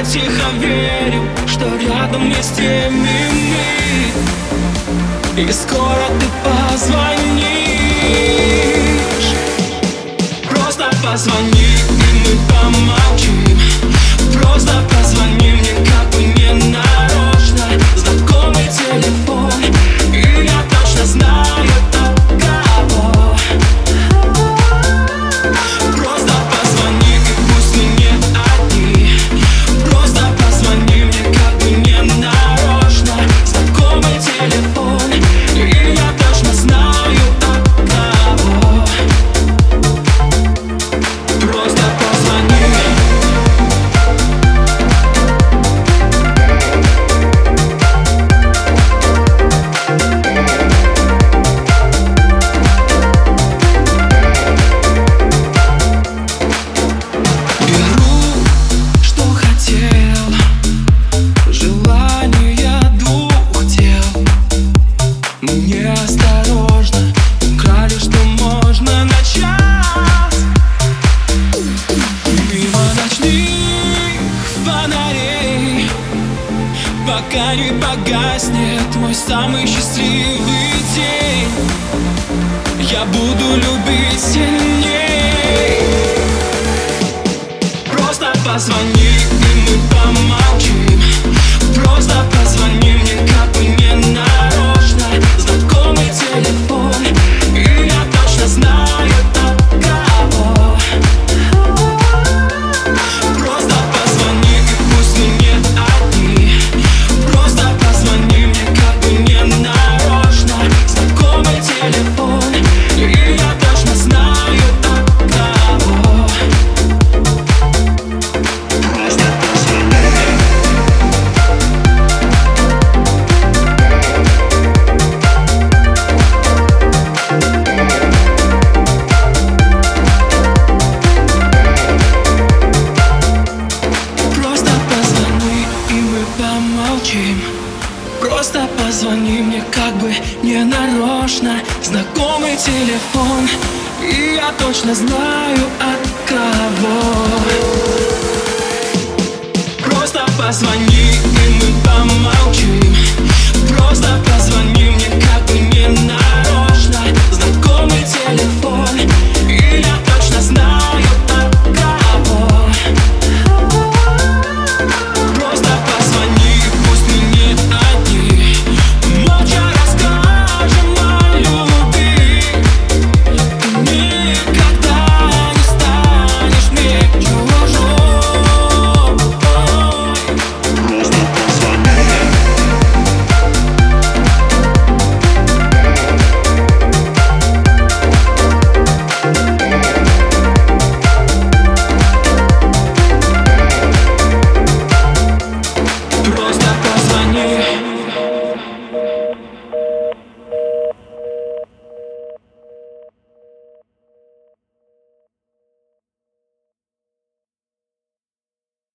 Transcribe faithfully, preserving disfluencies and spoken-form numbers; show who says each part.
Speaker 1: тихо верим, что рядом есть теми мы, и скоро ты позвонишь. Просто позвони, и мы помолчим. Просто позвони мне, как бы не нарочно. Знакомый телефон, и я точно знаю от кого. Просто позвони, и пусть мы не одни. Просто позвони мне, как бы не нарочно. Знакомый телефон, и я точно знаю от кого. Просто позвони. Неосторожно украли, что можно на час. Мимо ночных фонарей, пока не погаснет мой самый счастливый день, я буду любить сильней. Просто позвони, и мы помолчим. Просто позвони мне, как бы не нарочно. Знакомый телефон, и я точно знаю от кого. Просто позвони, и пусть мы не одни. Просто позвони мне, как бы не нарочно. Знакомый телефон, и я точно знаю от кого. Просто позвони. Просто позвони, и мы помолчим. Просто позвони мне, как бы не нарочно. Знакомый телефон, и я точно знаю от кого. Просто позвони.